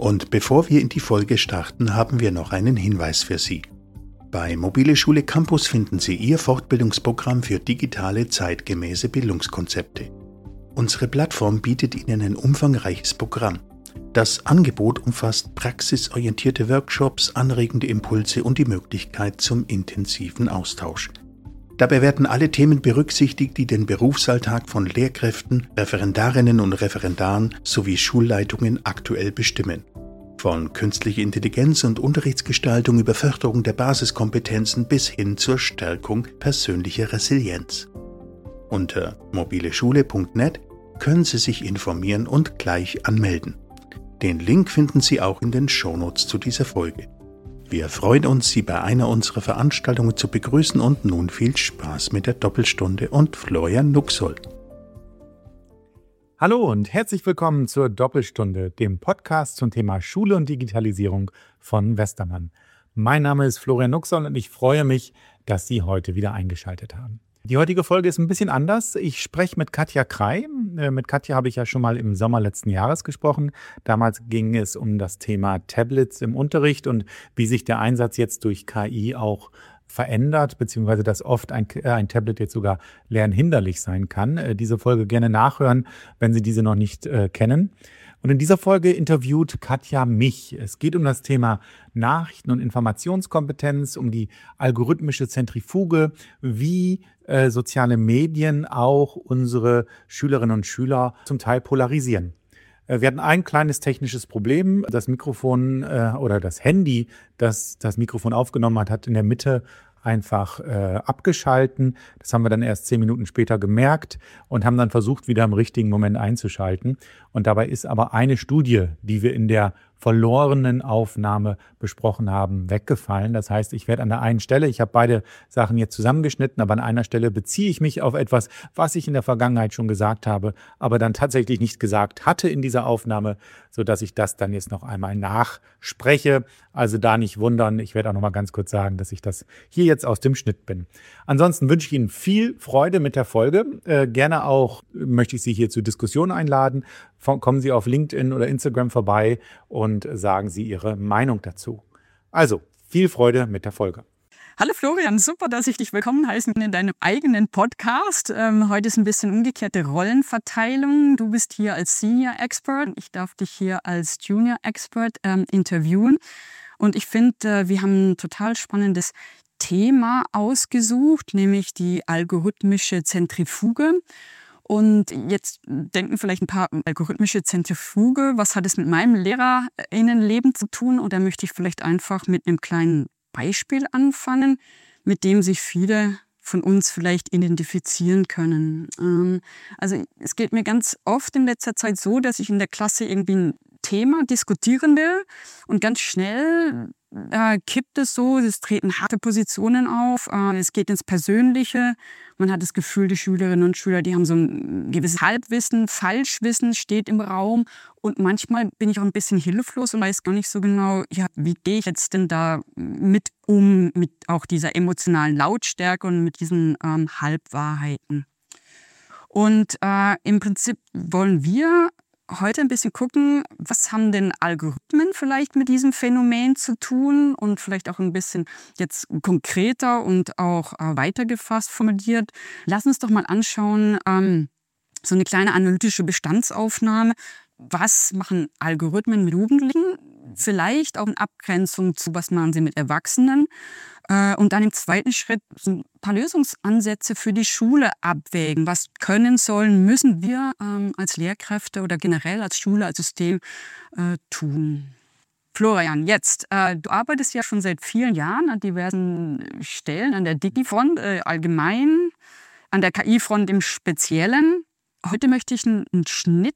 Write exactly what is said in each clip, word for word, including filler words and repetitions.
Und bevor wir in die Folge starten, haben wir noch einen Hinweis für Sie. Bei Mobile Schule Campus finden Sie Ihr Fortbildungsprogramm für digitale, zeitgemäße Bildungskonzepte. Unsere Plattform bietet Ihnen ein umfangreiches Programm. Das Angebot umfasst praxisorientierte Workshops, anregende Impulse und die Möglichkeit zum intensiven Austausch. Dabei werden alle Themen berücksichtigt, die den Berufsalltag von Lehrkräften, Referendarinnen und Referendaren sowie Schulleitungen aktuell bestimmen. Von künstlicher Intelligenz und Unterrichtsgestaltung über Förderung der Basiskompetenzen bis hin zur Stärkung persönlicher Resilienz. Unter mobileschule punkt net können Sie sich informieren und gleich anmelden. Den Link finden Sie auch in den Shownotes zu dieser Folge. Wir freuen uns, Sie bei einer unserer Veranstaltungen zu begrüßen und nun viel Spaß mit der Doppelstunde und Florian Nuxoll. Hallo und herzlich willkommen zur Doppelstunde, dem Podcast zum Thema Schule und Digitalisierung von Westermann. Mein Name ist Florian Nuxoll und ich freue mich, dass Sie heute wieder eingeschaltet haben. Die heutige Folge ist ein bisschen anders. Ich spreche mit Katja Krey. Mit Katja habe ich ja schon mal im Sommer letzten Jahres gesprochen. Damals ging es um das Thema Tablets im Unterricht und wie sich der Einsatz jetzt durch K I auch verändert, beziehungsweise dass oft ein, äh, ein Tablet jetzt sogar lernhinderlich sein kann. Äh, diese Folge gerne nachhören, wenn Sie diese noch nicht äh, kennen. Und in dieser Folge interviewt Katja mich. Es geht um das Thema Nachrichten- und Informationskompetenz, um die algorithmische Zentrifuge, wie äh, soziale Medien auch unsere Schülerinnen und Schüler zum Teil polarisieren. Wir hatten ein kleines technisches Problem. Das Mikrofon äh, oder das Handy, das das Mikrofon aufgenommen hat, hat in der Mitte einfach äh, abgeschalten. Das haben wir dann erst zehn Minuten später gemerkt und haben dann versucht, wieder im richtigen Moment einzuschalten. Und dabei ist aber eine Studie, die wir in der verlorenen Aufnahme besprochen haben, weggefallen. Das heißt, ich werde an der einen Stelle, ich habe beide Sachen jetzt zusammengeschnitten, aber an einer Stelle beziehe ich mich auf etwas, was ich in der Vergangenheit schon gesagt habe, aber dann tatsächlich nicht gesagt hatte in dieser Aufnahme, sodass ich das dann jetzt noch einmal nachspreche. Also da nicht wundern, ich werde auch noch mal ganz kurz sagen, dass ich das hier jetzt aus dem Schnitt bin. Ansonsten wünsche ich Ihnen viel Freude mit der Folge. Äh, gerne auch möchte ich Sie hier zur Diskussion einladen. Kommen Sie auf LinkedIn oder Instagram vorbei und sagen Sie Ihre Meinung dazu. Also, viel Freude mit der Folge. Hallo Florian, super, dass ich dich willkommen heißen in deinem eigenen Podcast. Ähm, heute ist ein bisschen umgekehrte Rollenverteilung. Du bist hier als Senior Expert, ich darf dich hier als Junior Expert ähm, interviewen. Und ich finde, äh, wir haben ein total spannendes Thema ausgesucht, nämlich die algorithmische Zentrifuge. Und jetzt denken vielleicht ein paar algorithmische Zentrifuge, was hat es mit meinem LehrerInnenleben zu tun? Und da möchte ich vielleicht einfach mit einem kleinen Beispiel anfangen, mit dem sich viele von uns vielleicht identifizieren können. Ähm, also es geht mir ganz oft in letzter Zeit so, dass ich in der Klasse irgendwie ein Thema diskutieren will und ganz schnell äh, kippt es so, es treten harte Positionen auf, äh, es geht ins Persönliche. Man hat das Gefühl, die Schülerinnen und Schüler, die haben so ein gewisses Halbwissen, Falschwissen steht im Raum und manchmal bin ich auch ein bisschen hilflos und weiß gar nicht so genau, ja, wie gehe ich jetzt denn da mit um, mit auch dieser emotionalen Lautstärke und mit diesen ähm, Halbwahrheiten. Und äh, im Prinzip wollen wir heute ein bisschen gucken, was haben denn Algorithmen vielleicht mit diesem Phänomen zu tun und vielleicht auch ein bisschen jetzt konkreter und auch äh, weitergefasst formuliert. Lass uns doch mal anschauen, ähm, so eine kleine analytische Bestandsaufnahme. Was machen Algorithmen mit Jugendlichen? Vielleicht auch in Abgrenzung zu, was machen sie mit Erwachsenen? Äh, und dann im zweiten Schritt so ein paar Lösungsansätze für die Schule abwägen. Was können, sollen, müssen wir ähm, als Lehrkräfte oder generell als Schule, als System äh, tun? Florian, jetzt, äh, du arbeitest ja schon seit vielen Jahren an diversen Stellen, an der Digi-Front äh, allgemein, an der K I-Front im Speziellen. Heute möchte ich einen, einen Schnitt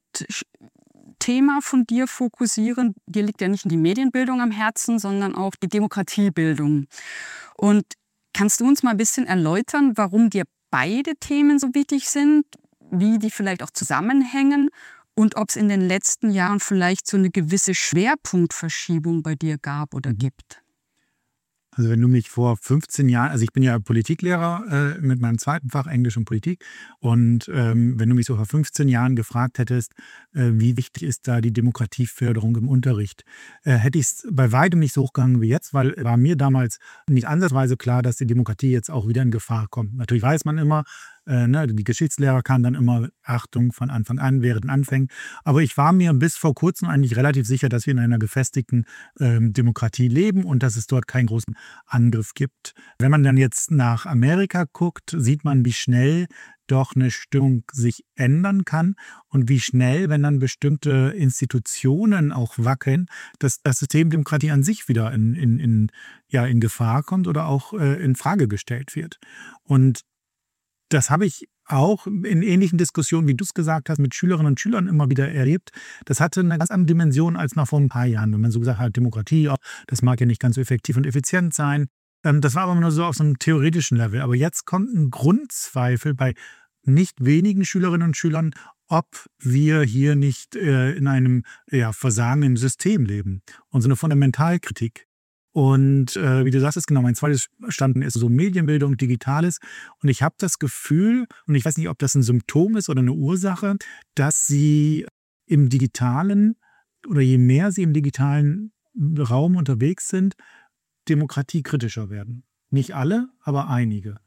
Thema von dir fokussieren. Dir liegt ja nicht nur die Medienbildung am Herzen, sondern auch die Demokratiebildung. Und kannst du uns mal ein bisschen erläutern, warum dir beide Themen so wichtig sind, wie die vielleicht auch zusammenhängen und ob es in den letzten Jahren vielleicht so eine gewisse Schwerpunktverschiebung bei dir gab oder gibt? Also wenn du mich vor fünfzehn Jahren, also ich bin ja Politiklehrer äh, mit meinem zweiten Fach Englisch und Politik und ähm, wenn du mich so vor fünfzehn Jahren gefragt hättest, äh, wie wichtig ist da die Demokratieförderung im Unterricht, äh, hätte ich es bei weitem nicht so hochgehangen wie jetzt, weil war mir damals nicht ansatzweise klar, dass die Demokratie jetzt auch wieder in Gefahr kommt. Natürlich weiß man immer, Äh, ne, die Geschichtslehrer kamen dann immer, Achtung, von Anfang an, während den Anfängen. Aber ich war mir bis vor kurzem eigentlich relativ sicher, dass wir in einer gefestigten ähm, Demokratie leben und dass es dort keinen großen Angriff gibt. Wenn man dann jetzt nach Amerika guckt, sieht man, wie schnell doch eine Stimmung sich ändern kann und wie schnell, wenn dann bestimmte Institutionen auch wackeln, dass das System Demokratie an sich wieder in, in, in, ja, in Gefahr kommt oder auch äh, in Frage gestellt wird. Und das habe ich auch in ähnlichen Diskussionen, wie du es gesagt hast, mit Schülerinnen und Schülern immer wieder erlebt. Das hatte eine ganz andere Dimension als noch vor ein paar Jahren, wenn man so gesagt hat, Demokratie, das mag ja nicht ganz so effektiv und effizient sein. Das war aber nur so auf so einem theoretischen Level. Aber jetzt kommt ein Grundzweifel bei nicht wenigen Schülerinnen und Schülern, ob wir hier nicht äh, in einem ja, versagenden System leben. Und so eine Fundamentalkritik. Und äh, wie du sagst, ist genau mein zweites Standpunkt ist so Medienbildung, Digitales. Und ich habe das Gefühl, und ich weiß nicht, ob das ein Symptom ist oder eine Ursache, dass sie im Digitalen oder je mehr sie im digitalen Raum unterwegs sind, demokratiekritischer werden. Nicht alle, aber einige.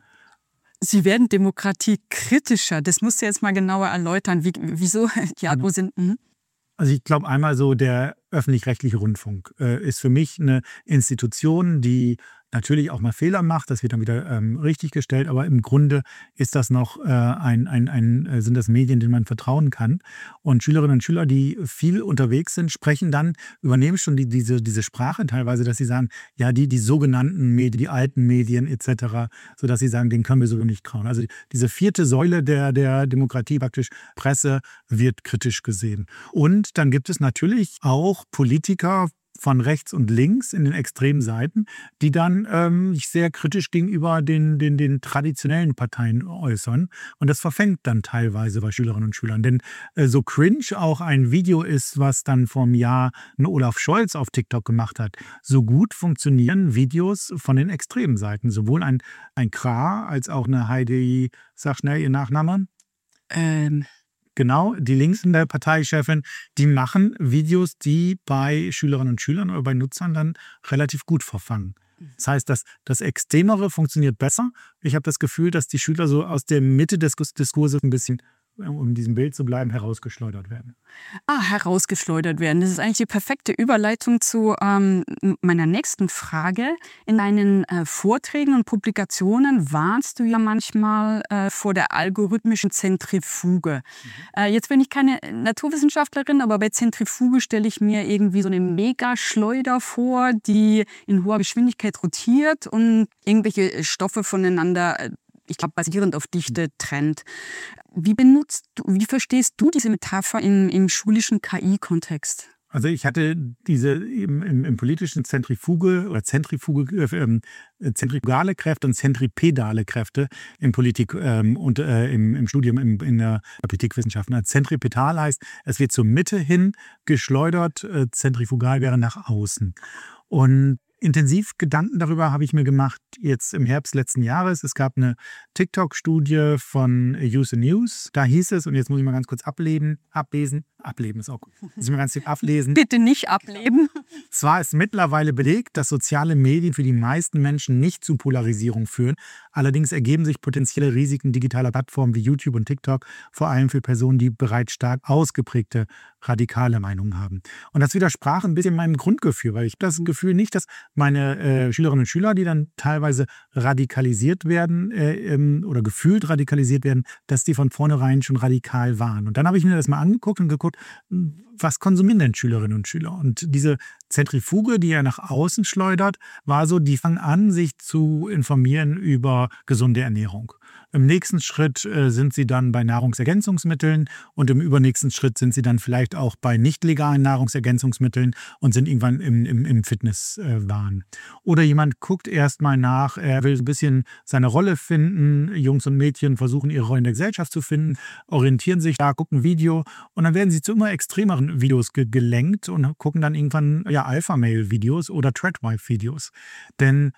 Sie werden demokratiekritischer. Das musst du jetzt mal genauer erläutern. Wie, wieso? Ja, wo sind... Mh. Also ich glaube einmal so, der öffentlich-rechtliche Rundfunk äh, ist für mich eine Institution, die natürlich auch mal Fehler macht, das wird dann wieder ähm, richtig gestellt, aber im Grunde ist das noch äh, ein, ein, ein, äh, sind das Medien, denen man vertrauen kann. Und Schülerinnen und Schüler, die viel unterwegs sind, sprechen dann, übernehmen schon die, diese, diese Sprache teilweise, dass sie sagen, ja, die, die sogenannten Medien, die alten Medien et cetera, sodass sie sagen, denen können wir so nicht trauen. Also diese vierte Säule der, der Demokratie, praktisch Presse, wird kritisch gesehen. Und dann gibt es natürlich auch Politiker von rechts und links in den extremen Seiten, die dann ähm, sich sehr kritisch gegenüber den, den, den traditionellen Parteien äußern. Und das verfängt dann teilweise bei Schülerinnen und Schülern. Denn äh, so cringe auch ein Video ist, was dann vor einem Jahr ein Olaf Scholz auf TikTok gemacht hat, so gut funktionieren Videos von den extremen Seiten. Sowohl ein, ein Krah als auch eine Heidi, sag schnell ihr Nachname. Ähm... Genau, die Links in der Parteichefin, die machen Videos, die bei Schülerinnen und Schülern oder bei Nutzern dann relativ gut verfangen. Das heißt, dass das Extremere funktioniert besser. Ich habe das Gefühl, dass die Schüler so aus der Mitte des Diskurses ein bisschen, um in diesem Bild zu bleiben, herausgeschleudert werden. Ah, herausgeschleudert werden. Das ist eigentlich die perfekte Überleitung zu ähm, meiner nächsten Frage. In deinen äh, Vorträgen und Publikationen warnst du ja manchmal äh, vor der algorithmischen Zentrifuge. Mhm. Äh, jetzt bin ich keine Naturwissenschaftlerin, aber bei Zentrifuge stelle ich mir irgendwie so eine Megaschleuder vor, die in hoher Geschwindigkeit rotiert und irgendwelche Stoffe voneinander äh, ich glaube, basierend auf Dichte trennt. Wie benutzt du, wie verstehst du diese Metapher im, im schulischen K I-Kontext? Also ich hatte diese im, im, im politischen Zentrifuge oder Zentrifuge, äh, zentrifugale Kräfte und zentripedale Kräfte in Politik ähm, und äh, im, im Studium im, in der Politikwissenschaften. Zentripedal heißt, es wird zur Mitte hin geschleudert, äh, zentrifugal wäre nach außen. Und intensiv Gedanken darüber habe ich mir gemacht jetzt im Herbst letzten Jahres. Es gab eine TikTok-Studie von Use News. Da hieß es, und jetzt muss ich mal ganz kurz ablesen, ablesen, ableben ist auch gut. Muss ich mal ganz kurz ablesen. Bitte nicht ableben. Zwar ist mittlerweile belegt, dass soziale Medien für die meisten Menschen nicht zu Polarisierung führen. Allerdings ergeben sich potenzielle Risiken digitaler Plattformen wie YouTube und TikTok, vor allem für Personen, die bereits stark ausgeprägte radikale Meinungen haben. Und das widersprach ein bisschen meinem Grundgefühl, weil ich das Gefühl nicht, dass meine äh, Schülerinnen und Schüler, die dann teilweise radikalisiert werden äh, ähm, oder gefühlt radikalisiert werden, dass die von vornherein schon radikal waren. Und dann habe ich mir das mal angeguckt und geguckt, was konsumieren denn Schülerinnen und Schüler? Und diese Zentrifuge, die er nach außen schleudert, war so, die fangen an, sich zu informieren über gesunde Ernährung. Im nächsten Schritt äh, sind sie dann bei Nahrungsergänzungsmitteln und im übernächsten Schritt sind sie dann vielleicht auch bei nicht legalen Nahrungsergänzungsmitteln und sind irgendwann im, im, im Fitnesswahn. Oder jemand guckt erst mal nach, er will ein bisschen seine Rolle finden. Jungs und Mädchen versuchen ihre Rolle in der Gesellschaft zu finden, orientieren sich da, gucken ein Video und dann werden sie zu immer extremeren Videos ge- gelenkt und gucken dann irgendwann ja, Alpha-Mail-Videos oder Treadwife-Videos. Denn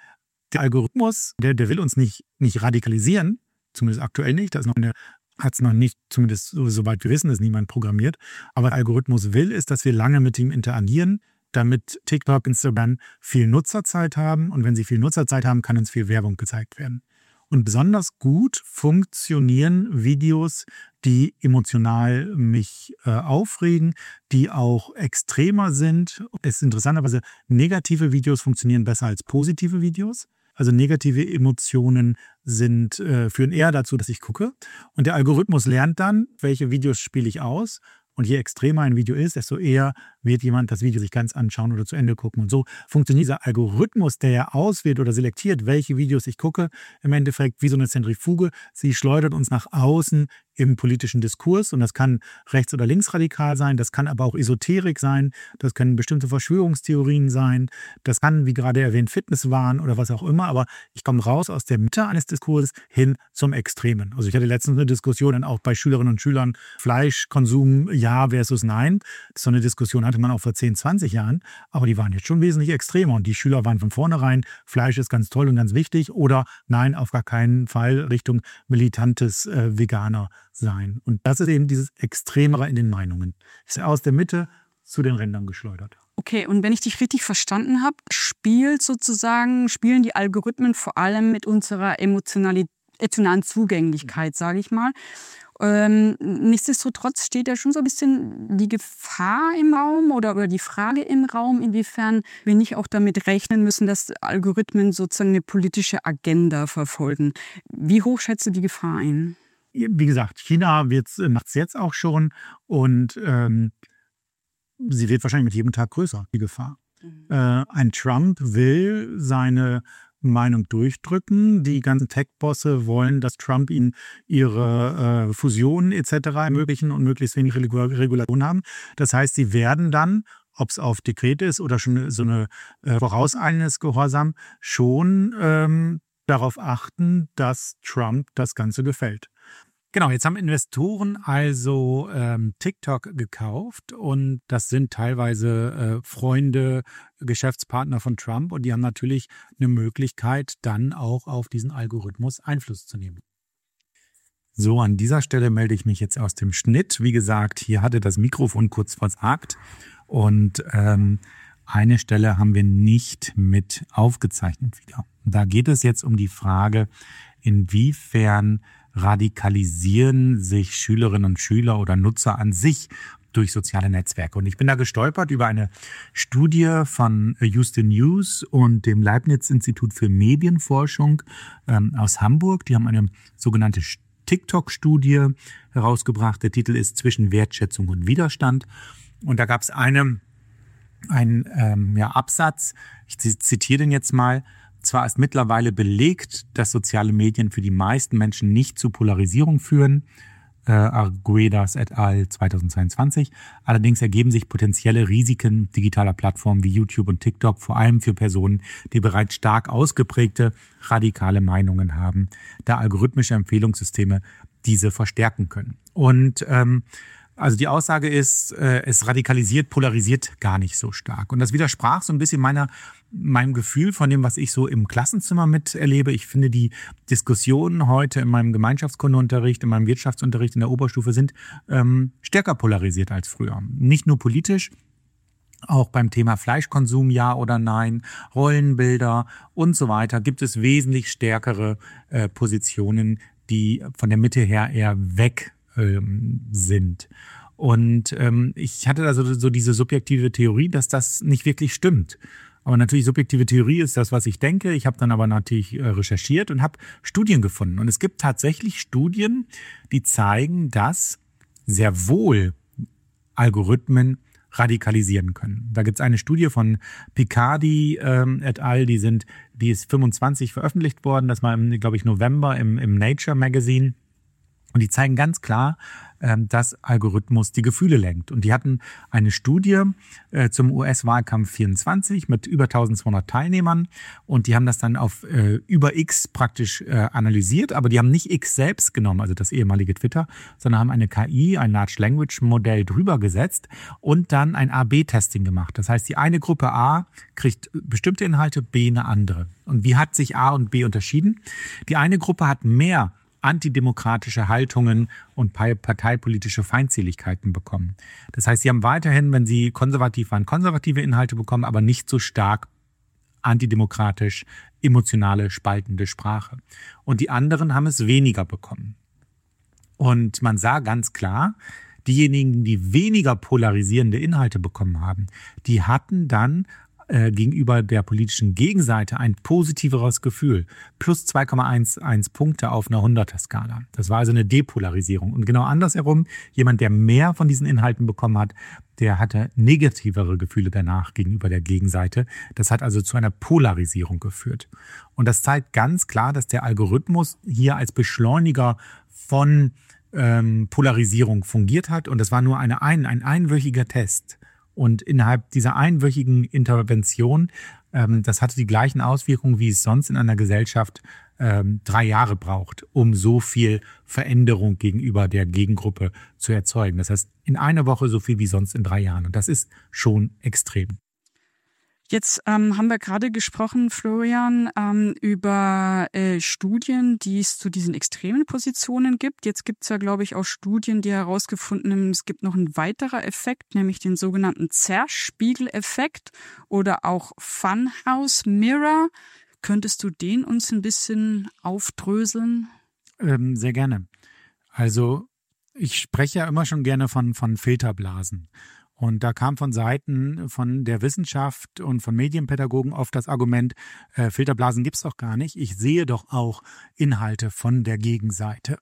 Der Algorithmus, der, der will uns nicht, nicht radikalisieren, zumindest aktuell nicht, das ist noch eine hat es noch nicht, zumindest so, soweit wir wissen, ist niemand programmiert. Aber der Algorithmus will, ist, dass wir lange mit ihm interagieren, damit TikTok, Instagram viel Nutzerzeit haben. Und wenn sie viel Nutzerzeit haben, kann uns viel Werbung gezeigt werden. Und besonders gut funktionieren Videos, die emotional mich äh, aufregen, die auch extremer sind. Es ist interessanterweise, negative Videos funktionieren besser als positive Videos. Also negative Emotionen sind, äh, führen eher dazu, dass ich gucke. Und der Algorithmus lernt dann, welche Videos spiele ich aus. Und je extremer ein Video ist, desto eher wird jemand das Video sich ganz anschauen oder zu Ende gucken. Und so funktioniert dieser Algorithmus, der ja auswählt oder selektiert, welche Videos ich gucke, im Endeffekt wie so eine Zentrifuge. Sie schleudert uns nach außen im politischen Diskurs. Und das kann rechts- oder linksradikal sein, das kann aber auch Esoterik sein, das können bestimmte Verschwörungstheorien sein, das kann, wie gerade erwähnt, Fitnesswahn oder was auch immer. Aber ich komme raus aus der Mitte eines Diskurses hin zum Extremen. Also ich hatte letztens eine Diskussion dann auch bei Schülerinnen und Schülern, Fleischkonsum ja versus nein. So eine Diskussion hatte man auch vor zehn, zwanzig Jahren, aber die waren jetzt schon wesentlich extremer. Und die Schüler waren von vornherein, Fleisch ist ganz toll und ganz wichtig oder nein, auf gar keinen Fall Richtung militantes äh, Veganer sein. Und das ist eben dieses Extremere in den Meinungen. Ist aus der Mitte zu den Rändern geschleudert. Okay, und wenn ich dich richtig verstanden habe, spielt sozusagen, spielen die Algorithmen vor allem mit unserer emotionalen Zugänglichkeit, sage ich mal. Ähm, nichtsdestotrotz steht ja schon so ein bisschen die Gefahr im Raum oder, oder die Frage im Raum, inwiefern wir nicht auch damit rechnen müssen, dass Algorithmen sozusagen eine politische Agenda verfolgen. Wie hoch schätzt du die Gefahr ein? Wie gesagt, China macht es jetzt auch schon und ähm, sie wird wahrscheinlich mit jedem Tag größer, die Gefahr. Mhm. Äh, ein Trump will seine Meinung durchdrücken. Die ganzen Tech-Bosse wollen, dass Trump ihnen ihre äh, Fusionen et cetera ermöglichen und möglichst wenig Regulation haben. Das heißt, sie werden dann, ob es auf Dekrete ist oder schon so eine äh, vorauseilendes Gehorsam, schon ähm, darauf achten, dass Trump das Ganze gefällt. Genau, jetzt haben Investoren also ähm, TikTok gekauft und das sind teilweise äh, Freunde, Geschäftspartner von Trump und die haben natürlich eine Möglichkeit, dann auch auf diesen Algorithmus Einfluss zu nehmen. So, an dieser Stelle melde ich mich jetzt aus dem Schnitt. Wie gesagt, hier hatte das Mikrofon kurz versagt und ähm, eine Stelle haben wir nicht mit aufgezeichnet wieder. Da geht es jetzt um die Frage, inwiefern radikalisieren sich Schülerinnen und Schüler oder Nutzer an sich durch soziale Netzwerke. Und ich bin da gestolpert über eine Studie von Houston News und dem Leibniz-Institut für Medienforschung ähm, aus Hamburg. Die haben eine sogenannte TikTok-Studie herausgebracht. Der Titel ist Zwischen Wertschätzung und Widerstand. Und da gab es eine, einen ähm, ja, Absatz, ich zitiere den jetzt mal. Zwar ist mittlerweile belegt, dass soziale Medien für die meisten Menschen nicht zu Polarisierung führen, äh, Arguedas et al. zweitausendzweiundzwanzig. Allerdings ergeben sich potenzielle Risiken digitaler Plattformen wie YouTube und TikTok, vor allem für Personen, die bereits stark ausgeprägte radikale Meinungen haben, da algorithmische Empfehlungssysteme diese verstärken können. Und ähm, also die Aussage ist, äh, es radikalisiert, polarisiert gar nicht so stark. Und das widersprach so ein bisschen meiner, meinem Gefühl von dem, was ich so im Klassenzimmer miterlebe. Ich finde, die Diskussionen heute in meinem Gemeinschaftskundeunterricht, in meinem Wirtschaftsunterricht in der Oberstufe sind ähm, stärker polarisiert als früher. Nicht nur politisch, auch beim Thema Fleischkonsum, ja oder nein, Rollenbilder und so weiter, gibt es wesentlich stärkere äh, Positionen, die von der Mitte her eher weg ähm, sind. Und ähm, ich hatte da so, so diese subjektive Theorie, dass das nicht wirklich stimmt. Aber natürlich, subjektive Theorie ist das, was ich denke. Ich habe dann aber natürlich äh, recherchiert und habe Studien gefunden. Und es gibt tatsächlich Studien, die zeigen, dass sehr wohl Algorithmen radikalisieren können. Da gibt es eine Studie von Picardi ähm, et al., die sind, die ist fünfundzwanzig veröffentlicht worden. Das war im, glaube ich, November im, im Nature Magazine. Und die zeigen ganz klar, dass Algorithmus die Gefühle lenkt. Und die hatten eine Studie zum U S-Wahlkampf vierundzwanzig mit über eintausendzweihundert Teilnehmern. Und die haben das dann auf über X praktisch analysiert. Aber die haben nicht X selbst genommen, also das ehemalige Twitter, sondern haben eine K I, ein Large Language Modell drüber gesetzt und dann ein A B Testing gemacht. Das heißt, die eine Gruppe A kriegt bestimmte Inhalte, B eine andere. Und wie hat sich A und B unterschieden? Die eine Gruppe hat mehr antidemokratische Haltungen und parteipolitische Feindseligkeiten bekommen. Das heißt, sie haben weiterhin, wenn sie konservativ waren, konservative Inhalte bekommen, aber nicht so stark antidemokratisch, emotionale, spaltende Sprache. Und die anderen haben es weniger bekommen. Und man sah ganz klar, diejenigen, die weniger polarisierende Inhalte bekommen haben, die hatten dann gegenüber der politischen Gegenseite ein positiveres Gefühl. Plus zwei Komma eins Punkte auf einer hunderter-Skala. Das war also eine Depolarisierung. Und genau andersherum, jemand, der mehr von diesen Inhalten bekommen hat, der hatte negativere Gefühle danach gegenüber der Gegenseite. Das hat also zu einer Polarisierung geführt. Und das zeigt ganz klar, dass der Algorithmus hier als Beschleuniger von ähm, Polarisierung fungiert hat. Und das war nur eine ein, ein einwöchiger Test. Und innerhalb dieser einwöchigen Intervention, ähm, das hatte die gleichen Auswirkungen, wie es sonst in einer Gesellschaft ähm, drei Jahre braucht, um so viel Veränderung gegenüber der Gegengruppe zu erzeugen. Das heißt, in einer Woche so viel wie sonst in drei Jahren. Und das ist schon extrem. Jetzt ähm, haben wir gerade gesprochen, Florian, ähm, über äh, Studien, die es zu diesen extremen Positionen gibt. Jetzt gibt es ja, glaube ich, auch Studien, die herausgefunden haben, es gibt noch einen weiteren Effekt, nämlich den sogenannten Zerspiegeleffekt oder auch Funhouse Mirror. Könntest du den uns ein bisschen aufdröseln? Ähm, sehr gerne. Also ich spreche ja immer schon gerne von, von Filterblasen. Und da kam von Seiten von der Wissenschaft und von Medienpädagogen oft das Argument, äh, Filterblasen gibt's doch gar nicht. Ich sehe doch auch Inhalte von der Gegenseite.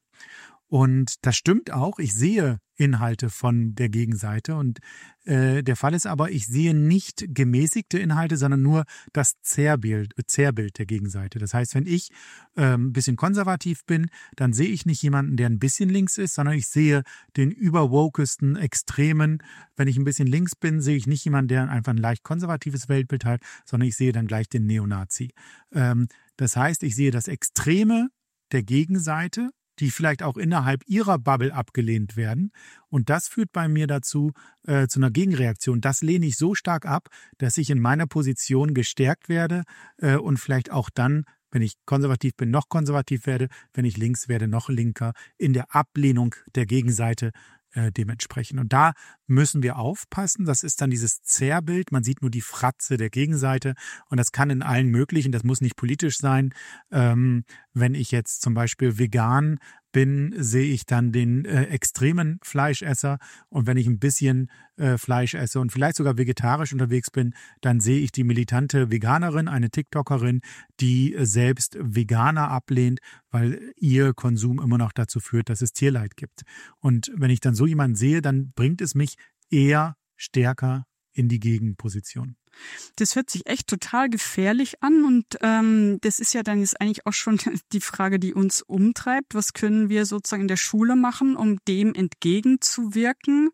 Und das stimmt auch. Ich sehe Inhalte von der Gegenseite. Und äh, der Fall ist aber, ich sehe nicht gemäßigte Inhalte, sondern nur das Zerrbild, Zerrbild der Gegenseite. Das heißt, wenn ich äh, ein bisschen konservativ bin, dann sehe ich nicht jemanden, der ein bisschen links ist, sondern ich sehe den überwokesten Extremen. Wenn ich ein bisschen links bin, sehe ich nicht jemanden, der einfach ein leicht konservatives Weltbild hat, sondern ich sehe dann gleich den Neonazi. Ähm, das heißt, ich sehe das Extreme der Gegenseite, die vielleicht auch innerhalb ihrer Bubble abgelehnt werden. Und das führt bei mir dazu, äh, zu einer Gegenreaktion. Das lehne ich so stark ab, dass ich in meiner Position gestärkt werde äh, und vielleicht auch dann, wenn ich konservativ bin, noch konservativ werde, wenn ich links werde, noch linker, in der Ablehnung der Gegenseite äh, dementsprechend. Und da müssen wir aufpassen. Das ist dann dieses Zerrbild. Man sieht nur die Fratze der Gegenseite. Und das kann in allen möglichen, das muss nicht politisch sein. Ähm, wenn ich jetzt zum Beispiel vegan bin, sehe ich dann den äh, extremen Fleischesser. Und wenn ich ein bisschen äh, Fleisch esse und vielleicht sogar vegetarisch unterwegs bin, dann sehe ich die militante Veganerin, eine TikTokerin, die äh, selbst Veganer ablehnt, weil ihr Konsum immer noch dazu führt, dass es Tierleid gibt. Und wenn ich dann so jemanden sehe, dann bringt es mich eher stärker in die Gegenposition. Das hört sich echt total gefährlich an und ähm, das ist ja dann jetzt eigentlich auch schon die Frage, die uns umtreibt. Was können wir sozusagen in der Schule machen, um dem entgegenzuwirken?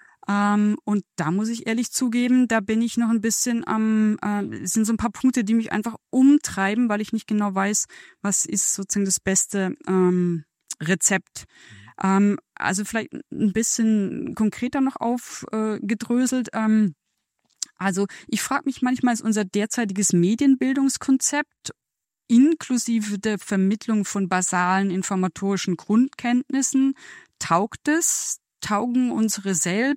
Ähm, und da muss ich ehrlich zugeben, da bin ich noch ein bisschen am, äh, es sind so ein paar Punkte, die mich einfach umtreiben, weil ich nicht genau weiß, was ist sozusagen das beste ähm, Rezept. Ähm, also vielleicht ein bisschen konkreter noch aufgedröselt. Äh, ähm, also ich frage mich manchmal, ist unser derzeitiges Medienbildungskonzept inklusive der Vermittlung von basalen informatorischen Grundkenntnissen, taugt es? Taugen unsere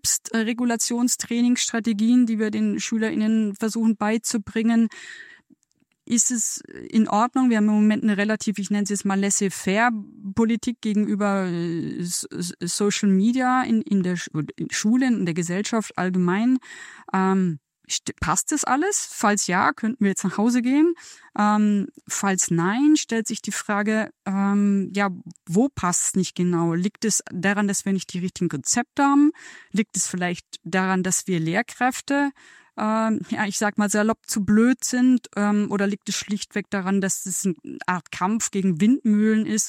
Selbstregulationstrainingsstrategien, die wir den SchülerInnen versuchen beizubringen? Ist es in Ordnung? Wir haben im Moment eine relativ, ich nenne es jetzt mal laissez-faire-Politik gegenüber Social Media in, in der Schule, in der Gesellschaft allgemein. Ähm, passt das alles? Falls ja, könnten wir jetzt nach Hause gehen. Ähm, falls nein, stellt sich die Frage, ähm, ja, wo passt es nicht genau? Liegt es daran, dass wir nicht die richtigen Konzepte haben? Liegt es vielleicht daran, dass wir Lehrkräfte Ähm, ja, ich sag mal salopp zu blöd sind, ähm, oder liegt es schlichtweg daran, dass es eine Art Kampf gegen Windmühlen ist?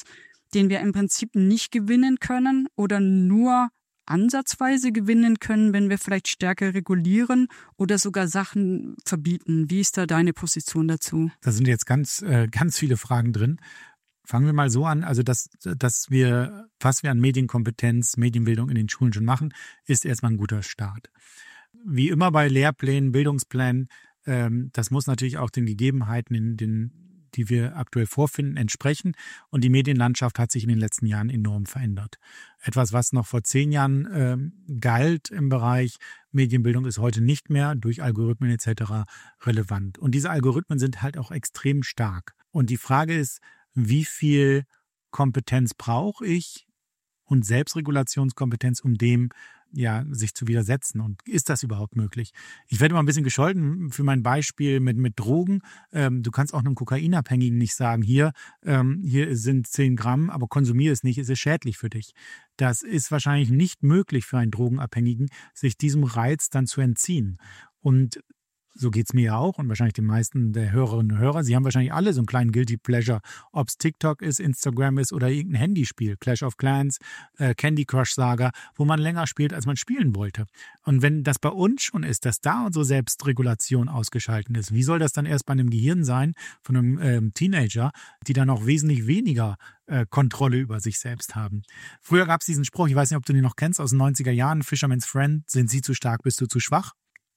den wir im Prinzip nicht gewinnen können oder nur ansatzweise gewinnen können, wenn wir vielleicht stärker regulieren oder sogar Sachen verbieten. Wie ist da deine Position dazu? Da sind jetzt ganz, äh, ganz viele Fragen drin. Fangen wir mal so an, also dass, dass wir, was wir an Medienkompetenz, Medienbildung in den Schulen schon machen, ist erstmal ein guter Start. Wie immer bei Lehrplänen, Bildungsplänen, ähm, das muss natürlich auch den Gegebenheiten, in den die wir aktuell vorfinden, entsprechen. Und die Medienlandschaft hat sich in den letzten Jahren enorm verändert. Etwas, was noch vor zehn Jahren äh, galt im Bereich Medienbildung, ist heute nicht mehr durch Algorithmen et cetera relevant. Und diese Algorithmen sind halt auch extrem stark. Und die Frage ist, wie viel Kompetenz brauche ich und Selbstregulationskompetenz, um dem ja, sich zu widersetzen. Und ist das überhaupt möglich? Ich werde mal ein bisschen gescholten für mein Beispiel mit, mit Drogen. Ähm, du kannst auch einem Kokainabhängigen nicht sagen, hier, ähm, hier sind zehn Gramm, aber konsumier es nicht, es ist schädlich für dich. Das ist wahrscheinlich nicht möglich für einen Drogenabhängigen, sich diesem Reiz dann zu entziehen. Und so geht's mir ja auch und wahrscheinlich den meisten der Hörerinnen und Hörer. Sie haben wahrscheinlich alle so einen kleinen Guilty Pleasure, ob es TikTok ist, Instagram ist oder irgendein Handyspiel, Clash of Clans, äh, Candy Crush Saga, wo man länger spielt, als man spielen wollte. Und wenn das bei uns schon ist, dass da unsere Selbstregulation ausgeschaltet ist, wie soll das dann erst bei einem Gehirn sein von einem ähm, Teenager, die dann auch wesentlich weniger äh, Kontrolle über sich selbst haben? Früher gab es diesen Spruch, ich weiß nicht, ob du den noch kennst, aus den neunziger Jahren, Fisherman's Friend, sind sie zu stark, bist du zu schwach?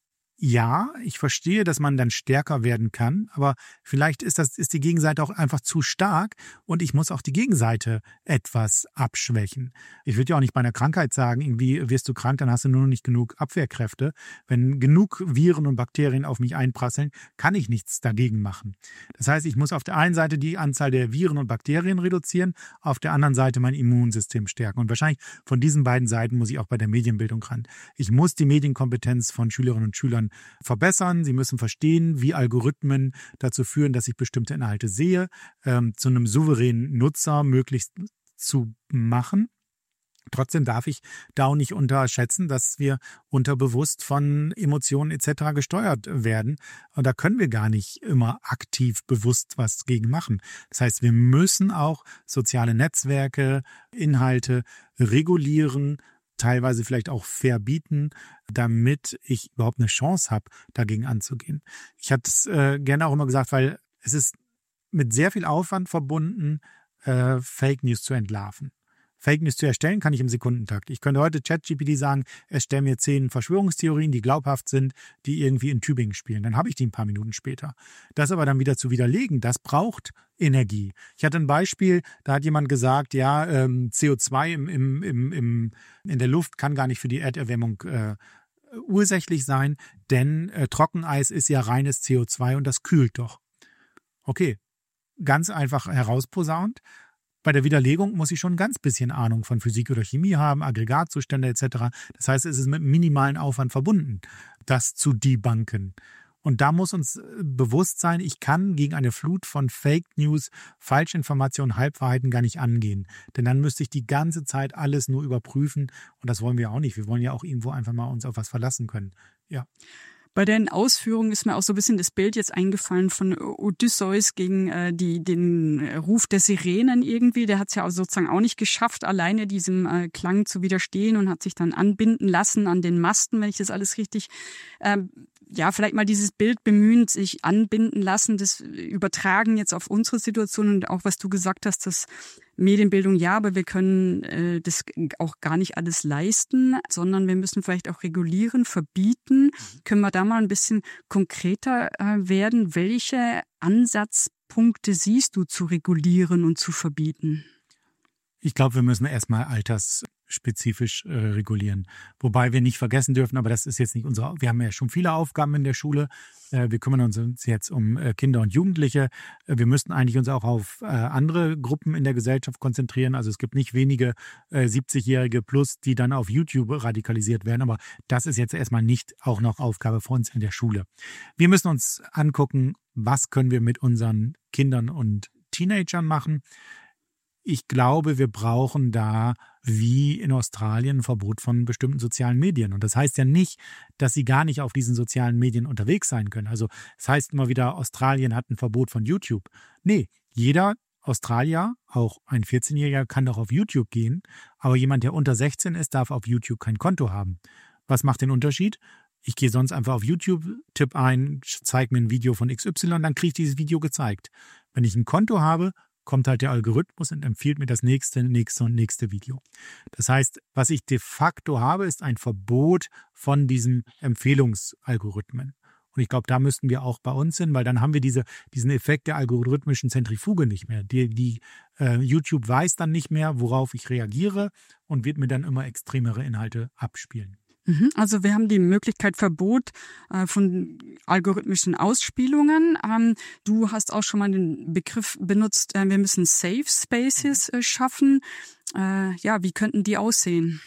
Ja, ich verstehe, dass man dann stärker werden kann, aber vielleicht ist das, ist die Gegenseite auch einfach zu stark und ich muss auch die Gegenseite etwas abschwächen. Ich würde ja auch nicht bei einer Krankheit sagen, irgendwie wirst du krank, dann hast du nur noch nicht genug Abwehrkräfte. Wenn genug Viren und Bakterien auf mich einprasseln, kann ich nichts dagegen machen. Das heißt, ich muss auf der einen Seite die Anzahl der Viren und Bakterien reduzieren, auf der anderen Seite mein Immunsystem stärken. Und wahrscheinlich von diesen beiden Seiten muss ich auch bei der Medienbildung ran. Ich muss die Medienkompetenz von Schülerinnen und Schülern verbessern. Sie müssen verstehen, wie Algorithmen dazu führen, dass ich bestimmte Inhalte sehe, ähm, zu einem souveränen Nutzer möglichst zu machen. Trotzdem darf ich da auch nicht unterschätzen, dass wir unterbewusst von Emotionen et cetera gesteuert werden. Und da können wir gar nicht immer aktiv bewusst was gegen machen. Das heißt, wir müssen auch soziale Netzwerke, Inhalte regulieren, teilweise vielleicht auch verbieten, damit ich überhaupt eine Chance habe, dagegen anzugehen. Ich hatte es äh, gerne auch immer gesagt, weil es ist mit sehr viel Aufwand verbunden, äh, Fake News zu entlarven. Fake News zu erstellen kann ich im Sekundentakt. Ich könnte heute ChatGPT sagen, erstell mir zehn Verschwörungstheorien, die glaubhaft sind, die irgendwie in Tübingen spielen. Dann habe ich die ein paar Minuten später. Das aber dann wieder zu widerlegen, das braucht Energie. Ich hatte ein Beispiel, da hat jemand gesagt, ja, ähm, C O zwei im, im, im, im, in der Luft kann gar nicht für die Erderwärmung äh, ursächlich sein, denn äh, Trockeneis ist ja reines C O zwei und das kühlt doch. Okay, ganz einfach herausposaunt. Bei der Widerlegung muss ich schon ein ganz bisschen Ahnung von Physik oder Chemie haben, Aggregatzustände et cetera. Das heißt, es ist mit minimalen Aufwand verbunden, das zu debunken. Und da muss uns bewusst sein, ich kann gegen eine Flut von Fake News, Falschinformationen, Halbwahrheiten gar nicht angehen. Denn dann müsste ich die ganze Zeit alles nur überprüfen. Und das wollen wir auch nicht. Wir wollen ja auch irgendwo einfach mal uns auf was verlassen können. Ja. Bei den Ausführungen ist mir auch so ein bisschen das Bild jetzt eingefallen von Odysseus gegen äh, die, den Ruf der Sirenen irgendwie. Der hat es ja auch sozusagen auch nicht geschafft, alleine diesem äh, Klang zu widerstehen und hat sich dann anbinden lassen an den Masten, wenn ich das alles richtig, äh, ja, vielleicht mal dieses Bild bemühen, sich anbinden lassen, das übertragen jetzt auf unsere Situation und auch was du gesagt hast, dass Medienbildung, ja, aber wir können äh, das auch gar nicht alles leisten, sondern wir müssen vielleicht auch regulieren, verbieten. Können wir da mal ein bisschen konkreter äh, werden? Welche Ansatzpunkte siehst du zu regulieren und zu verbieten? Ich glaube, wir müssen erstmal altersspezifisch äh, regulieren. Wobei wir nicht vergessen dürfen, aber das ist jetzt nicht unsere, wir haben ja schon viele Aufgaben in der Schule. Äh, wir kümmern uns jetzt um äh, Kinder und Jugendliche. Äh, wir müssten eigentlich uns auch auf äh, andere Gruppen in der Gesellschaft konzentrieren. Also es gibt nicht wenige äh, siebzigjährige plus, die dann auf YouTube radikalisiert werden. Aber das ist jetzt erstmal nicht auch noch Aufgabe von uns in der Schule. Wir müssen uns angucken, was können wir mit unseren Kindern und Teenagern machen. Ich glaube, wir brauchen da, wie in Australien, ein Verbot von bestimmten sozialen Medien. Und das heißt ja nicht, dass sie gar nicht auf diesen sozialen Medien unterwegs sein können. Also es heißt immer wieder, Australien hat ein Verbot von YouTube. Nee, jeder Australier, auch ein vierzehnjähriger, kann doch auf YouTube gehen, aber jemand, der unter sechzehn ist, darf auf YouTube kein Konto haben. Was macht den Unterschied? Ich gehe sonst einfach auf YouTube, tippe ein, zeige mir ein Video von X Y, dann kriege ich dieses Video gezeigt. Wenn ich ein Konto habe, kommt halt der Algorithmus und empfiehlt mir das nächste, nächste und nächste Video. Das heißt, was ich de facto habe, ist ein Verbot von diesen Empfehlungsalgorithmen. Und ich glaube, da müssten wir auch bei uns hin, weil dann haben wir diese, diesen Effekt der algorithmischen Zentrifuge nicht mehr. Die, die äh, YouTube weiß dann nicht mehr, worauf ich reagiere und wird mir dann immer extremere Inhalte abspielen. Also wir haben die Möglichkeit Verbot äh, von algorithmischen Ausspielungen. Ähm, du hast auch schon mal den Begriff benutzt, äh, wir müssen Safe Spaces äh, schaffen. Äh, ja, wie könnten die aussehen?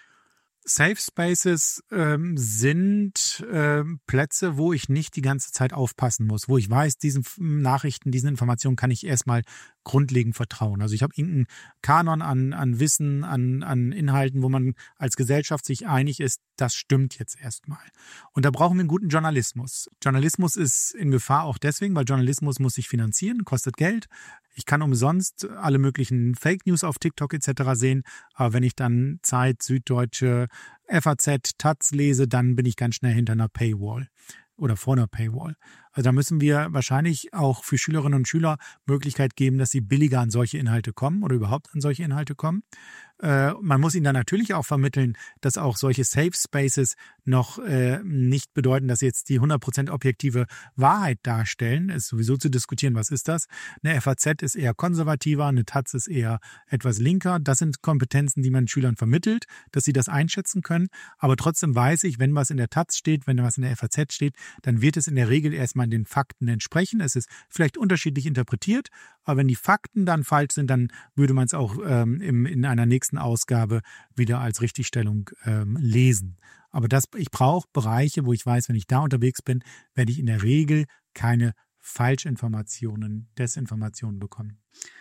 Safe Spaces ähm, sind ähm, Plätze, wo ich nicht die ganze Zeit aufpassen muss, wo ich weiß, diesen Nachrichten, diesen Informationen kann ich erstmal grundlegend vertrauen. Also ich habe irgendeinen Kanon an, an Wissen, an, an Inhalten, wo man als Gesellschaft sich einig ist, das stimmt jetzt erstmal. Und da brauchen wir einen guten Journalismus. Journalismus ist in Gefahr auch deswegen, weil Journalismus muss sich finanzieren, kostet Geld. Ich kann umsonst alle möglichen Fake News auf TikTok et cetera sehen, aber wenn ich dann Zeit, Süddeutsche, F A Z, Taz lese, dann bin ich ganz schnell hinter einer Paywall oder vor einer Paywall. Also da müssen wir wahrscheinlich auch für Schülerinnen und Schüler Möglichkeit geben, dass sie billiger an solche Inhalte kommen oder überhaupt an solche Inhalte kommen. Äh, man muss ihnen dann natürlich auch vermitteln, dass auch solche Safe Spaces noch äh, nicht bedeuten, dass jetzt die hundert Prozent objektive Wahrheit darstellen. Es ist sowieso zu diskutieren, was ist das? Eine F A Z ist eher konservativer, eine Taz ist eher etwas linker. Das sind Kompetenzen, die man Schülern vermittelt, dass sie das einschätzen können. Aber trotzdem weiß ich, wenn was in der Taz steht, wenn was in der F A Z steht, dann wird es in der Regel erstmal den Fakten entsprechen. Es ist vielleicht unterschiedlich interpretiert, aber wenn die Fakten dann falsch sind, dann würde man es auch ähm, im, in einer nächsten Ausgabe wieder als Richtigstellung ähm, lesen. Aber das, ich brauche Bereiche, wo ich weiß, wenn ich da unterwegs bin, werde ich in der Regel keine Falschinformationen, Desinformationen bekommen.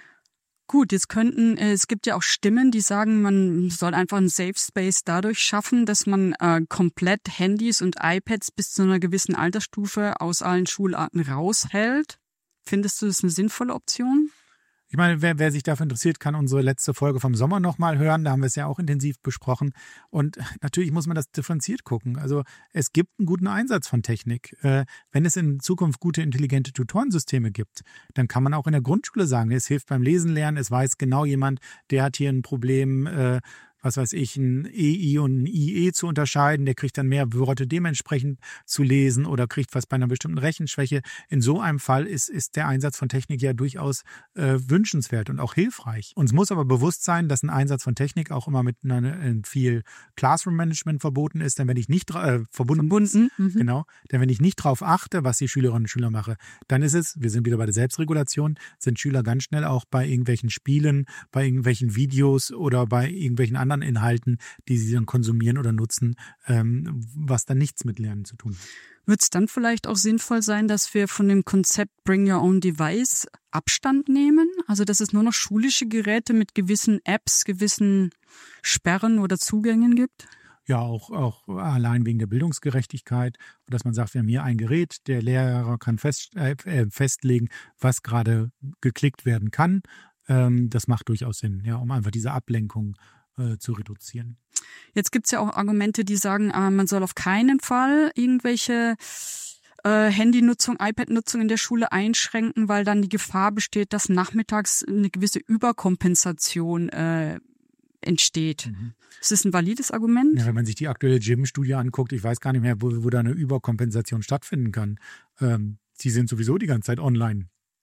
Gut, jetzt könnten, es gibt ja auch Stimmen, die sagen, man soll einfach einen Safe Space dadurch schaffen, dass man äh, komplett Handys und iPads bis zu einer gewissen Altersstufe aus allen Schularten raushält. Findest du das eine sinnvolle Option? Ich meine, wer, wer sich dafür interessiert, kann unsere letzte Folge vom Sommer nochmal hören. Da haben wir es ja auch intensiv besprochen. Und natürlich muss man das differenziert gucken. Also es gibt einen guten Einsatz von Technik. Äh, wenn es in Zukunft gute, intelligente Tutorensysteme gibt, dann kann man auch in der Grundschule sagen, es hilft beim Lesen lernen. Es weiß genau jemand, der hat hier ein Problem, äh, was weiß ich, ein E I und ein I E zu unterscheiden. Der kriegt dann mehr Worte dementsprechend zu lesen oder kriegt was bei einer bestimmten Rechenschwäche. In so einem Fall ist, ist der Einsatz von Technik ja durchaus äh, wünschenswert und auch hilfreich. Uns muss aber bewusst sein, dass ein Einsatz von Technik auch immer mit einer, viel Classroom-Management verboten ist. Denn wenn ich nicht äh, verbunden, verbunden. Mhm. genau, denn wenn ich nicht darauf achte, was die Schülerinnen und Schüler mache, dann ist es, wir sind wieder bei der Selbstregulation, sind Schüler ganz schnell auch bei irgendwelchen Spielen, bei irgendwelchen Videos oder bei irgendwelchen anderen Inhalten, die sie dann konsumieren oder nutzen, ähm, was dann nichts mit Lernen zu tun hat. Wird es dann vielleicht auch sinnvoll sein, dass wir von dem Konzept Bring Your Own Device Abstand nehmen? Also dass es nur noch schulische Geräte mit gewissen Apps, gewissen Sperren oder Zugängen gibt? Ja, auch, auch allein wegen der Bildungsgerechtigkeit, dass man sagt, wir haben hier ein Gerät, der Lehrer kann fest, äh, festlegen, was gerade geklickt werden kann. Ähm, das macht durchaus Sinn, ja, um einfach diese Ablenkung zu reduzieren. Jetzt gibt es ja auch Argumente, die sagen, äh, man soll auf keinen Fall irgendwelche äh, Handynutzung, iPad-Nutzung in der Schule einschränken, weil dann die Gefahr besteht, dass nachmittags eine gewisse Überkompensation äh, entsteht. Mhm. Ist das ein valides Argument? Ja, wenn man sich die aktuelle Gym-Studie anguckt, ich weiß gar nicht mehr, wo, wo da eine Überkompensation stattfinden kann. Ähm, die sind sowieso die ganze Zeit online.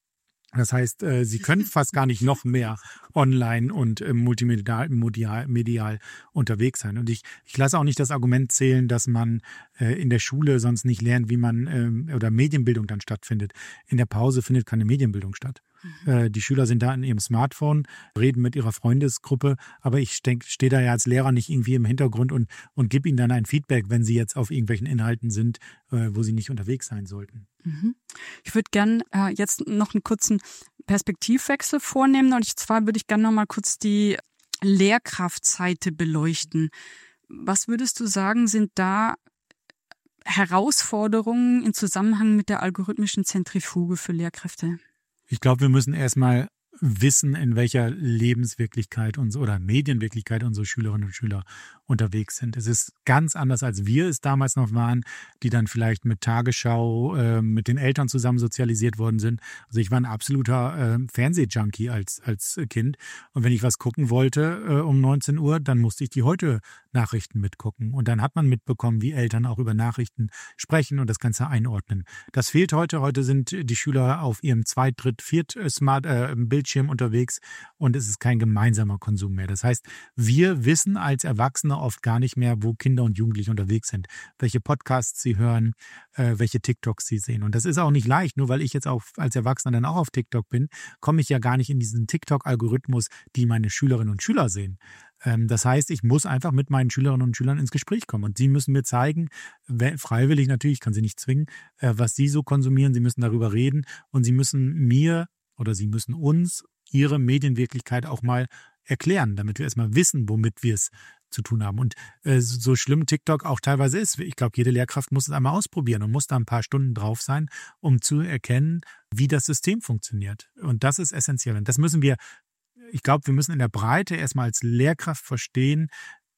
Das heißt, sie können fast gar nicht noch mehr online und multimedial medial, medial unterwegs sein. Und ich, ich lasse auch nicht das Argument zählen, dass man in der Schule sonst nicht lernt, wie man oder Medienbildung dann stattfindet. In der Pause findet keine Medienbildung statt. Mhm. Die Schüler sind da in ihrem Smartphone, reden mit ihrer Freundesgruppe, aber ich stehe da ja als Lehrer nicht irgendwie im Hintergrund und, und gebe ihnen dann ein Feedback, wenn sie jetzt auf irgendwelchen Inhalten sind, wo sie nicht unterwegs sein sollten. Mhm. Ich würde gern äh, jetzt noch einen kurzen Perspektivwechsel vornehmen und ich, zwar würde ich gerne noch mal kurz die Lehrkraftseite beleuchten. Was würdest du sagen, sind da Herausforderungen im Zusammenhang mit der algorithmischen Zentrifuge für Lehrkräfte? Ich glaube, wir müssen erstmal wissen, in welcher Lebenswirklichkeit uns oder Medienwirklichkeit unsere Schülerinnen und Schüler unterwegs sind. Es ist ganz anders, als wir es damals noch waren, die dann vielleicht mit Tagesschau äh, mit den Eltern zusammen sozialisiert worden sind. Also ich war ein absoluter äh, Fernsehjunkie als, als Kind. Und wenn ich was gucken wollte äh, um neunzehn Uhr, dann musste ich die Heute-Nachrichten mitgucken. Und dann hat man mitbekommen, wie Eltern auch über Nachrichten sprechen und das Ganze einordnen. Das fehlt heute. Heute sind die Schüler auf ihrem Zweit-, Dritt-, Viert- Smart äh, Bildschirm unterwegs und es ist kein gemeinsamer Konsum mehr. Das heißt, wir wissen als Erwachsene oft gar nicht mehr, wo Kinder und Jugendliche unterwegs sind, welche Podcasts sie hören, äh, welche TikToks sie sehen. Und das ist auch nicht leicht, nur weil ich jetzt auch als Erwachsener dann auch auf TikTok bin, komme ich ja gar nicht in diesen TikTok-Algorithmus, die meine Schülerinnen und Schüler sehen. Ähm, das heißt, ich muss einfach mit meinen Schülerinnen und Schülern ins Gespräch kommen und sie müssen mir zeigen, freiwillig natürlich, ich kann sie nicht zwingen, äh, was sie so konsumieren, sie müssen darüber reden und sie müssen mir oder sie müssen uns ihre Medienwirklichkeit auch mal erklären, damit wir erstmal wissen, womit wir es zu tun haben. Und äh, so schlimm TikTok auch teilweise ist, ich glaube, jede Lehrkraft muss es einmal ausprobieren und muss da ein paar Stunden drauf sein, um zu erkennen, wie das System funktioniert. Und das ist essentiell. Und das müssen wir, ich glaube, wir müssen in der Breite erstmal als Lehrkraft verstehen,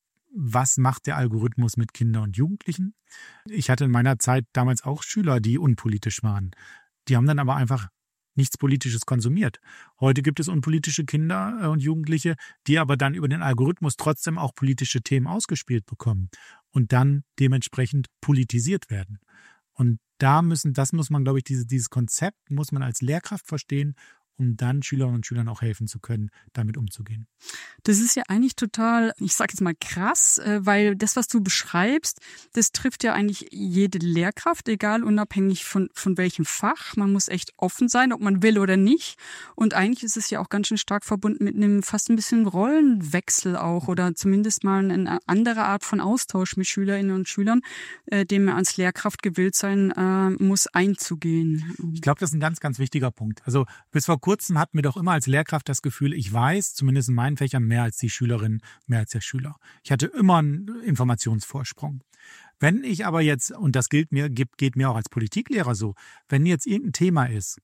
was macht der Algorithmus mit Kindern und Jugendlichen. Ich hatte in meiner Zeit damals auch Schüler, die unpolitisch waren. Die haben dann aber einfach nichts Politisches konsumiert. Heute gibt es unpolitische Kinder und Jugendliche, die aber dann über den Algorithmus trotzdem auch politische Themen ausgespielt bekommen und dann dementsprechend politisiert werden. Und da müssen, das muss man, glaube ich, diese, dieses Konzept muss man als Lehrkraft verstehen, um dann Schülerinnen und Schülern auch helfen zu können, damit umzugehen. Das ist ja eigentlich total, ich sage jetzt mal krass, weil das, was du beschreibst, das trifft ja eigentlich jede Lehrkraft, egal unabhängig von, von welchem Fach. Man muss echt offen sein, ob man will oder nicht. Und eigentlich ist es ja auch ganz schön stark verbunden mit einem fast ein bisschen Rollenwechsel auch oder zumindest mal eine andere Art von Austausch mit Schülerinnen und Schülern, äh, dem man als Lehrkraft gewillt sein äh, muss, einzugehen. Ich glaube, das ist ein ganz, ganz wichtiger Punkt. Also bis vor kurzem hatten wir doch immer als Lehrkraft das Gefühl, ich weiß, zumindest in meinen Fächern, mehr als die Schülerin, mehr als der Schüler. Ich hatte immer einen Informationsvorsprung. Wenn ich aber jetzt, und das gilt mir, geht mir auch als Politiklehrer so, wenn jetzt irgendein Thema ist,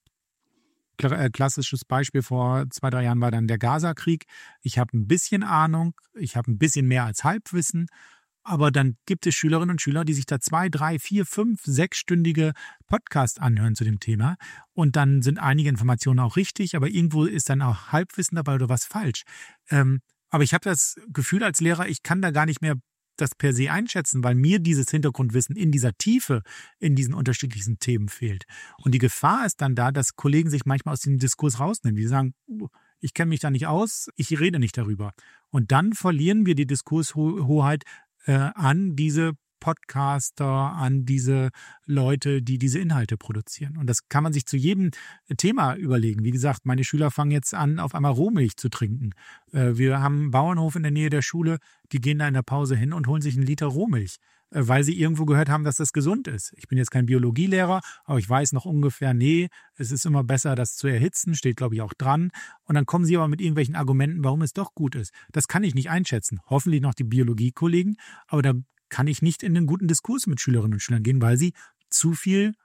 klassisches Beispiel vor zwei, drei Jahren war dann der Gaza-Krieg, ich habe ein bisschen Ahnung, ich habe ein bisschen mehr als Halbwissen, aber dann gibt es Schülerinnen und Schüler, die sich da zwei, drei, vier, fünf, sechsstündige Podcasts anhören zu dem Thema. Und dann sind einige Informationen auch richtig, aber irgendwo ist dann auch Halbwissen dabei oder was falsch. Ähm, aber ich habe das Gefühl als Lehrer, ich kann da gar nicht mehr das per se einschätzen, weil mir dieses Hintergrundwissen in dieser Tiefe in diesen unterschiedlichsten Themen fehlt. Und die Gefahr ist dann da, dass Kollegen sich manchmal aus dem Diskurs rausnehmen. Die sagen, ich kenne mich da nicht aus, ich rede nicht darüber. Und dann verlieren wir die Diskurshoheit an diese Podcaster, an diese Leute, die diese Inhalte produzieren. Und das kann man sich zu jedem Thema überlegen. Wie gesagt, meine Schüler fangen jetzt an, auf einmal Rohmilch zu trinken. Wir haben einen Bauernhof in der Nähe der Schule, die gehen da in der Pause hin und holen sich einen Liter Rohmilch, weil sie irgendwo gehört haben, dass das gesund ist. Ich bin jetzt kein Biologielehrer, aber ich weiß noch ungefähr, nee, es ist immer besser, das zu erhitzen, steht, glaube ich, auch dran. Und dann kommen sie aber mit irgendwelchen Argumenten, warum es doch gut ist. Das kann ich nicht einschätzen. Hoffentlich noch die Biologiekollegen, aber da kann ich nicht in den guten Diskurs mit Schülerinnen und Schülern gehen, weil sie zu viel,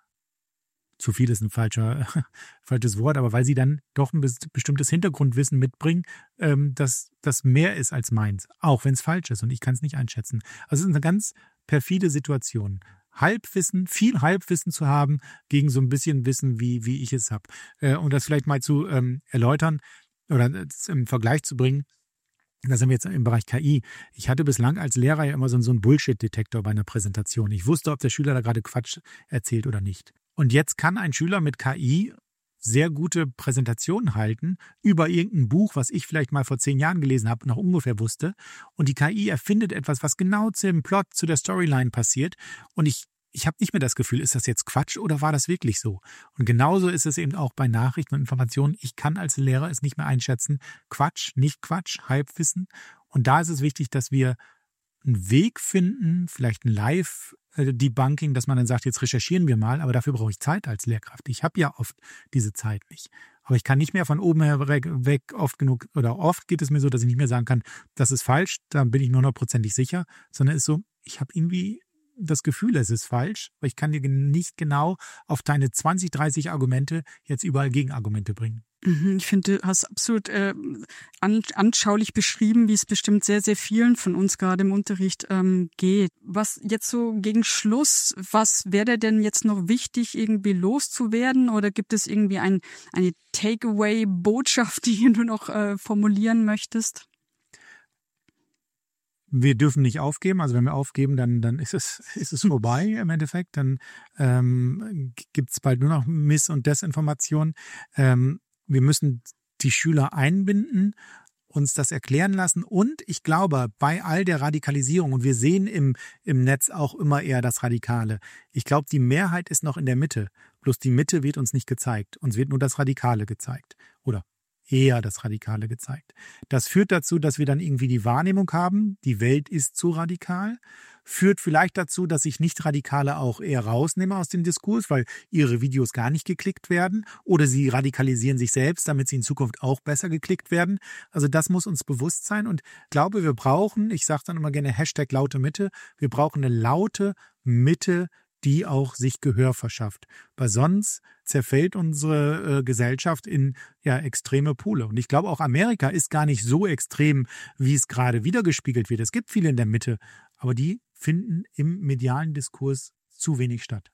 zu viel ist ein falscher, falsches Wort, aber weil sie dann doch ein bestimmtes Hintergrundwissen mitbringen, ähm, das, das mehr ist als meins, auch wenn es falsch ist und ich kann es nicht einschätzen. Also es ist eine ganz perfide Situation. Halbwissen, viel Halbwissen zu haben, gegen so ein bisschen Wissen, wie, wie ich es habe. Äh, um das vielleicht mal zu ähm, erläutern oder im Vergleich zu bringen, da sind wir jetzt im Bereich K I. Ich hatte bislang als Lehrer ja immer so, so einen Bullshit-Detektor bei einer Präsentation. Ich wusste, ob der Schüler da gerade Quatsch erzählt oder nicht. Und jetzt kann ein Schüler mit K I sehr gute Präsentationen halten über irgendein Buch, was ich vielleicht mal vor zehn Jahren gelesen habe, noch ungefähr wusste. Und die K I erfindet etwas, was genau zu dem Plot, zu der Storyline passiert. Und ich Ich habe nicht mehr das Gefühl, ist das jetzt Quatsch oder war das wirklich so? Und genauso ist es eben auch bei Nachrichten und Informationen. Ich kann als Lehrer es nicht mehr einschätzen. Quatsch, nicht Quatsch, Halbwissen. Und da ist es wichtig, dass wir einen Weg finden, vielleicht ein Live-Debunking, dass man dann sagt, jetzt recherchieren wir mal, aber dafür brauche ich Zeit als Lehrkraft. Ich habe ja oft diese Zeit nicht. Aber ich kann nicht mehr von oben her weg oft genug, oder oft geht es mir so, dass ich nicht mehr sagen kann, das ist falsch, da bin ich nur hundertprozentig sicher, sondern es ist so, ich habe irgendwie das Gefühl, es ist falsch, weil ich kann dir nicht genau auf deine zwanzig, dreißig Argumente jetzt überall Gegenargumente bringen. Ich finde, du hast absolut äh, an, anschaulich beschrieben, wie es bestimmt sehr, sehr vielen von uns gerade im Unterricht ähm, geht. Was jetzt so gegen Schluss, was wäre denn jetzt noch wichtig, irgendwie loszuwerden? Oder gibt es irgendwie ein, eine Takeaway-Botschaft, die du noch äh, formulieren möchtest? Wir dürfen nicht aufgeben. Also wenn wir aufgeben, dann, dann ist es, ist es vorbei im Endeffekt. Dann ähm, gibt es bald nur noch Miss- und Desinformation. Ähm, Wir müssen die Schüler einbinden, uns das erklären lassen. Und ich glaube, bei all der Radikalisierung, und wir sehen im, im Netz auch immer eher das Radikale, ich glaube, die Mehrheit ist noch in der Mitte. Bloß die Mitte wird uns nicht gezeigt. Uns wird nur das Radikale gezeigt. Oder eher das Radikale gezeigt. Das führt dazu, dass wir dann irgendwie die Wahrnehmung haben, die Welt ist zu radikal. Führt vielleicht dazu, dass ich Nicht-Radikale auch eher rausnehme aus dem Diskurs, weil ihre Videos gar nicht geklickt werden oder sie radikalisieren sich selbst, damit sie in Zukunft auch besser geklickt werden. Also das muss uns bewusst sein und ich glaube, wir brauchen, ich sage dann immer gerne Hashtag laute Mitte, wir brauchen eine laute Mitte, die auch sich Gehör verschafft. Weil sonst zerfällt unsere äh, Gesellschaft in ja, extreme Pole. Und ich glaube, auch Amerika ist gar nicht so extrem, wie es gerade wiedergespiegelt wird. Es gibt viele in der Mitte, aber die finden im medialen Diskurs zu wenig statt.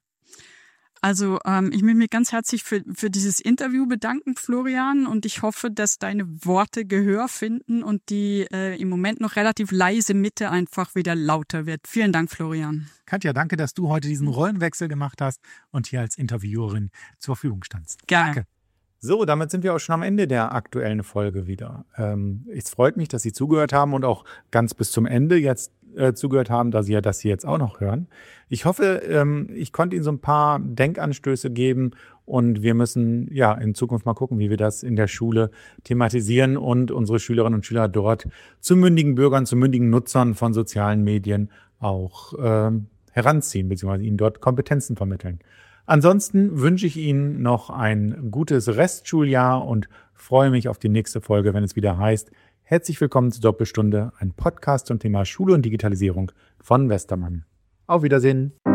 Also ähm, ich möchte mich ganz herzlich für, für dieses Interview bedanken, Florian, und ich hoffe, dass deine Worte Gehör finden und die äh, im Moment noch relativ leise Mitte einfach wieder lauter wird. Vielen Dank, Florian. Katja, danke, dass du heute diesen Rollenwechsel gemacht hast und hier als Interviewerin zur Verfügung standst. Gerne. Danke. So, damit sind wir auch schon am Ende der aktuellen Folge wieder. Ähm, es freut mich, dass Sie zugehört haben und auch ganz bis zum Ende jetzt äh, zugehört haben, da Sie ja das hier jetzt auch noch hören. Ich hoffe, ähm, ich konnte Ihnen so ein paar Denkanstöße geben und wir müssen ja in Zukunft mal gucken, wie wir das in der Schule thematisieren und unsere Schülerinnen und Schüler dort zu mündigen Bürgern, zu mündigen Nutzern von sozialen Medien auch ähm, heranziehen, beziehungsweise ihnen dort Kompetenzen vermitteln. Ansonsten wünsche ich Ihnen noch ein gutes Restschuljahr und freue mich auf die nächste Folge, wenn es wieder heißt, herzlich willkommen zur Doppelstunde, ein Podcast zum Thema Schule und Digitalisierung von Westermann. Auf Wiedersehen.